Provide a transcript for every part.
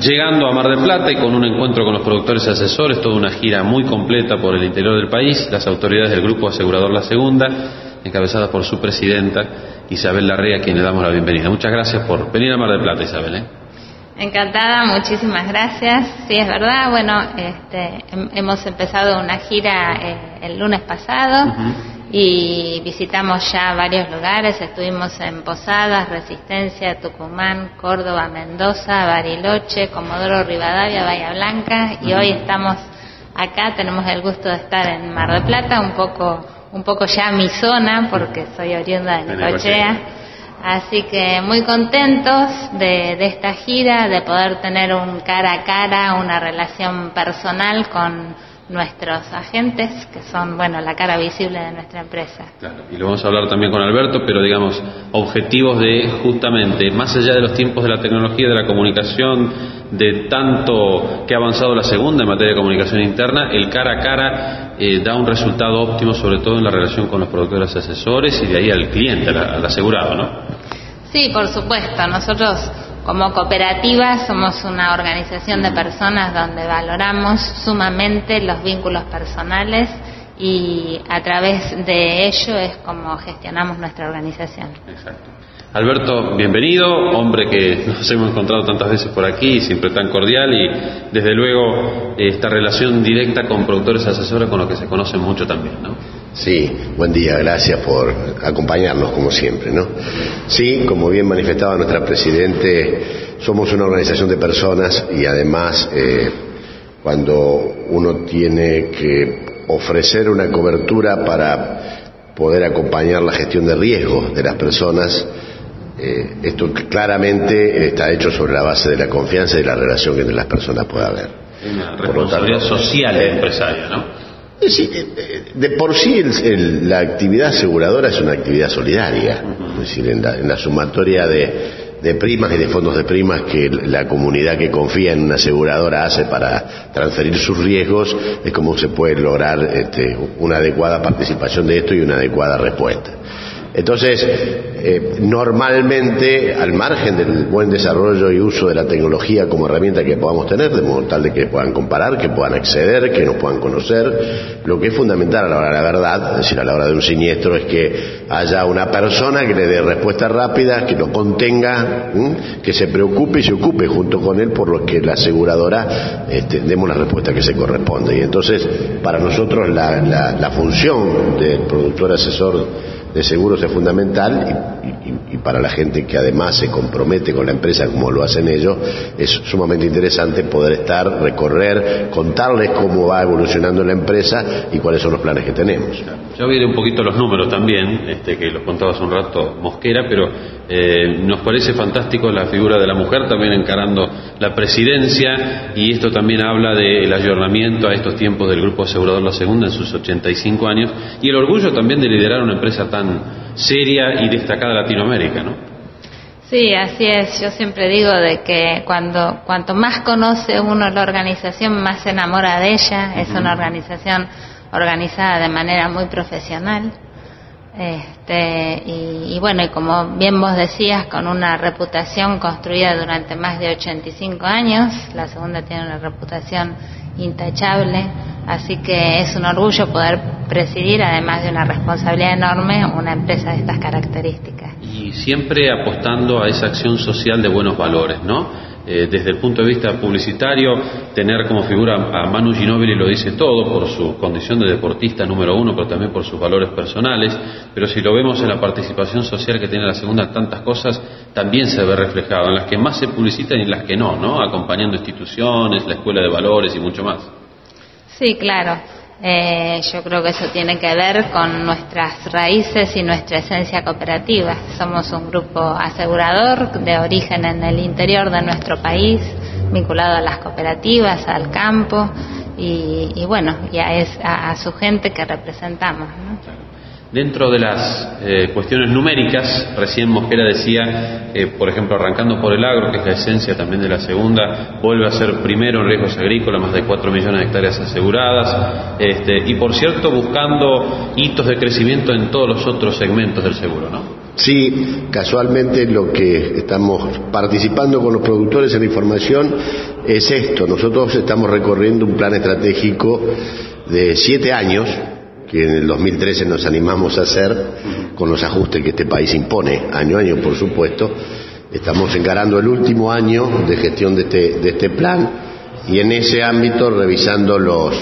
Llegando a Mar del Plata y con un encuentro con los productores asesores, toda una gira muy completa por el interior del país, las autoridades del Grupo Asegurador La Segunda, encabezadas por su presidenta, Isabel Larrea, a quien le damos la bienvenida. Muchas gracias por venir a Mar del Plata, Isabel. Encantada, muchísimas gracias. Sí, es verdad, bueno, hemos empezado una gira el lunes pasado y visitamos ya varios lugares. Estuvimos en Posadas, Resistencia, Tucumán, Córdoba, Mendoza, Bariloche, Comodoro Rivadavia, Bahía Blanca, y hoy estamos acá. Tenemos el gusto de estar en Mar del Plata, un poco ya mi zona, porque soy oriunda de Necochea. Así que muy contentos de esta gira, de poder tener un cara a cara, una relación personal con nuestros agentes, que son, bueno, la cara visible de nuestra empresa. Claro, y lo vamos a hablar también con Alberto, pero digamos, objetivos de justamente, más allá de los tiempos de la tecnología, de la comunicación, de tanto que ha avanzado la segunda en materia de comunicación interna, el cara a cara da un resultado óptimo, sobre todo en la relación con los productores asesores y de ahí al cliente, al asegurado, ¿no? Sí, por supuesto. Nosotros como cooperativa somos una organización de personas donde valoramos sumamente los vínculos personales y a través de ello es como gestionamos nuestra organización. Exacto. Alberto, bienvenido, hombre que nos hemos encontrado tantas veces por aquí, siempre tan cordial, y desde luego esta relación directa con productores asesores con los que se conocen mucho también, ¿no? Sí, buen día, gracias por acompañarnos como siempre, ¿no? Sí, como bien manifestaba nuestra Presidente, somos una organización de personas y además cuando uno tiene que ofrecer una cobertura para poder acompañar la gestión de riesgos de las personas, esto claramente está hecho sobre la base de la confianza y la relación que entre las personas pueda haber. Una responsabilidad social del empresario, ¿no? Sí, de por sí la actividad aseguradora es una actividad solidaria, es decir, en la sumatoria de primas y de fondos de primas que la comunidad que confía en una aseguradora hace para transferir sus riesgos, es como se puede lograr una adecuada participación de esto y una adecuada respuesta. Entonces, normalmente, al margen del buen desarrollo y uso de la tecnología como herramienta que podamos tener, de modo tal de que puedan comparar, que puedan acceder, que nos puedan conocer, lo que es fundamental a la hora de la verdad, es decir, a la hora de un siniestro, es que haya una persona que le dé respuestas rápidas, que lo contenga, que se preocupe y se ocupe junto con él por lo que la aseguradora demos la respuesta que se corresponde. Y entonces, para nosotros la función del productor asesor de seguros es fundamental y para la gente que además se compromete con la empresa como lo hacen ellos, es sumamente interesante poder recorrer, contarles cómo va evolucionando la empresa y cuáles son los planes que tenemos. Ya voy a ir un poquito los números también, que los contaba hace un rato Mosquera, pero nos parece fantástico la figura de la mujer también encarando la presidencia, y esto también habla del ayornamiento a estos tiempos del Grupo Asegurador La Segunda en sus 85 años y el orgullo también de liderar una empresa tan seria y destacada en Latinoamérica, ¿no? Sí, así es. Yo siempre digo de que cuanto más conoce uno la organización, más se enamora de ella. Es una organización organizada de manera muy profesional. Y bueno, y como bien vos decías, con una reputación construida durante más de 85 años, La Segunda tiene una reputación intachable, así que es un orgullo poder presidir, además de una responsabilidad enorme, una empresa de estas características. Y siempre apostando a esa acción social de buenos valores, ¿no? Desde el punto de vista publicitario, tener como figura a Manu Ginóbili lo dice todo, por su condición de deportista número uno, pero también por sus valores personales. Pero si lo vemos en la participación social que tiene La Segunda, tantas cosas también se ve reflejado, en las que más se publicitan y en las que no, ¿no? Acompañando instituciones, la escuela de valores y mucho más. Sí, claro. Yo creo que eso tiene que ver con nuestras raíces y nuestra esencia cooperativa. Somos un grupo asegurador de origen en el interior de nuestro país, vinculado a las cooperativas, al campo y bueno, y a su gente que representamos, ¿no? Dentro de las cuestiones numéricas, recién Mosquera decía, por ejemplo, arrancando por el agro, que es la esencia también de La Segunda, vuelve a ser primero en riesgos agrícolas, más de 4 millones de hectáreas aseguradas, y por cierto, buscando hitos de crecimiento en todos los otros segmentos del seguro, ¿no? Sí, casualmente lo que estamos participando con los productores en la información es esto. Nosotros estamos recorriendo un plan estratégico de 7 años, que en el 2013 nos animamos a hacer con los ajustes que este país impone, año a año por supuesto. Estamos encarando el último año de gestión de este plan y en ese ámbito revisando los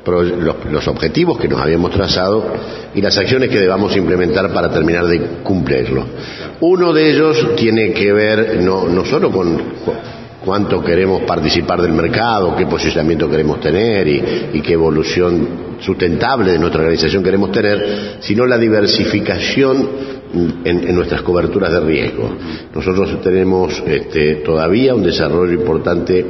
objetivos que nos habíamos trazado y las acciones que debamos implementar para terminar de cumplirlo. Uno de ellos tiene que ver no solo con cuánto queremos participar del mercado, qué posicionamiento queremos tener y qué evolución sustentable de nuestra organización queremos tener, sino la diversificación en nuestras coberturas de riesgo. Nosotros tenemos todavía un desarrollo importante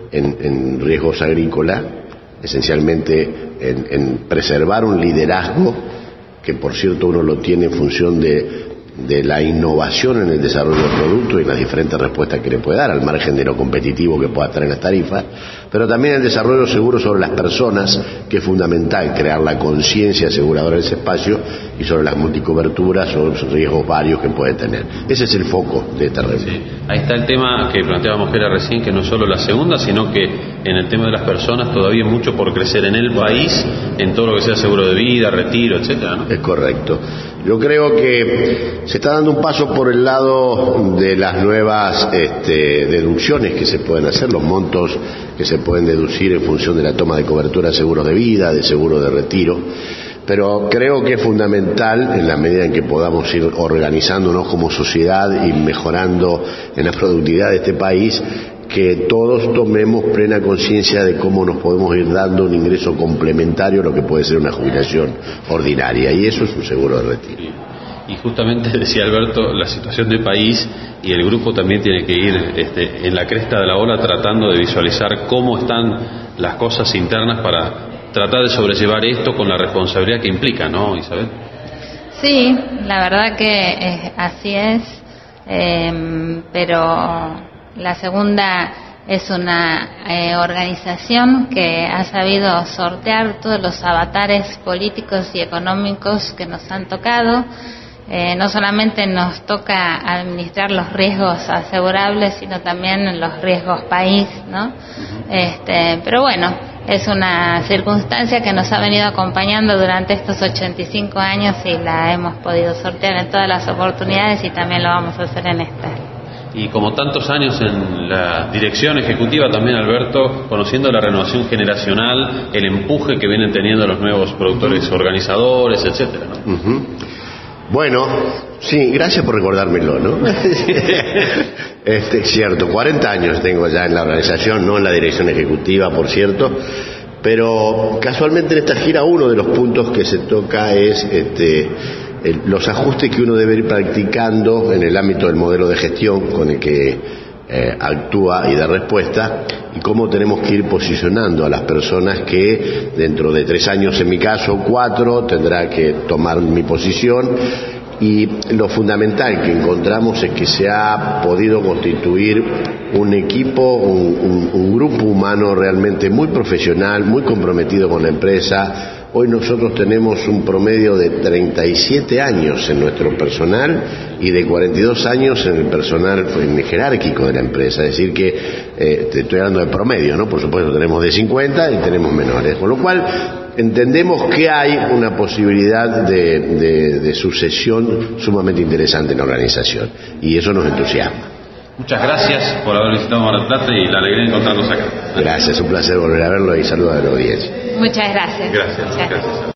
en riesgos agrícolas, esencialmente en preservar un liderazgo que por cierto uno lo tiene en función de la innovación en el desarrollo del producto y las diferentes respuestas que le puede dar al margen de lo competitivo que pueda estar en las tarifas, pero también el desarrollo seguro sobre las personas, que es fundamental crear la conciencia aseguradora de ese espacio, y sobre las multicoberturas o los riesgos varios que puede tener. Ese es el foco de esta red. Sí. Ahí está el tema que planteábamos que era recién, que no es solo la segunda, sino que en el tema de las personas todavía hay mucho por crecer en el país, en todo lo que sea seguro de vida, retiro, etcétera, ¿no? Es correcto. Yo creo que se está dando un paso por el lado de las nuevas deducciones que se pueden hacer, los montos que se pueden deducir en función de la toma de cobertura de seguros de vida, de seguro de retiro. Pero creo que es fundamental, en la medida en que podamos ir organizándonos como sociedad y mejorando en la productividad de este país, que todos tomemos plena conciencia de cómo nos podemos ir dando un ingreso complementario a lo que puede ser una jubilación ordinaria, y eso es un seguro de retiro. Y justamente decía Alberto, la situación del país, y el grupo también tiene que ir en la cresta de la ola tratando de visualizar cómo están las cosas internas para tratar de sobrellevar esto con la responsabilidad que implica, ¿no, Isabel? Sí, la verdad que así es, pero la segunda es una organización que ha sabido sortear todos los avatares políticos y económicos que nos han tocado. No solamente nos toca administrar los riesgos asegurables, sino también los riesgos país, ¿no? Pero bueno, es una circunstancia que nos ha venido acompañando durante estos 85 años y la hemos podido sortear en todas las oportunidades y también lo vamos a hacer en esta. Y como tantos años en la dirección ejecutiva también, Alberto, conociendo la renovación generacional, el empuje que vienen teniendo los nuevos productores organizadores, etcétera, ¿no? Bueno, sí, gracias por recordármelo, ¿no? Es cierto, 40 años tengo ya en la organización, no en la dirección ejecutiva, por cierto, pero casualmente en esta gira uno de los puntos que se toca es los ajustes que uno debe ir practicando en el ámbito del modelo de gestión con el que actúa y da respuesta, y cómo tenemos que ir posicionando a las personas que dentro de 3 años, en mi caso 4, tendrá que tomar mi posición. Y lo fundamental que encontramos es que se ha podido constituir un equipo, un grupo humano realmente muy profesional, muy comprometido con la empresa. Hoy nosotros tenemos un promedio de 37 años en nuestro personal y de 42 años en el personal jerárquico de la empresa. Es decir que, estoy hablando de promedio, ¿no? Por supuesto tenemos de 50 y tenemos menores. Con lo cual entendemos que hay una posibilidad de sucesión sumamente interesante en la organización. Y eso nos entusiasma. Muchas gracias por haber visitado Mar del Plata y la alegría de encontrarnos acá. Gracias, un placer volver a verlo y saludos a la audiencia. Muchas gracias. Gracias.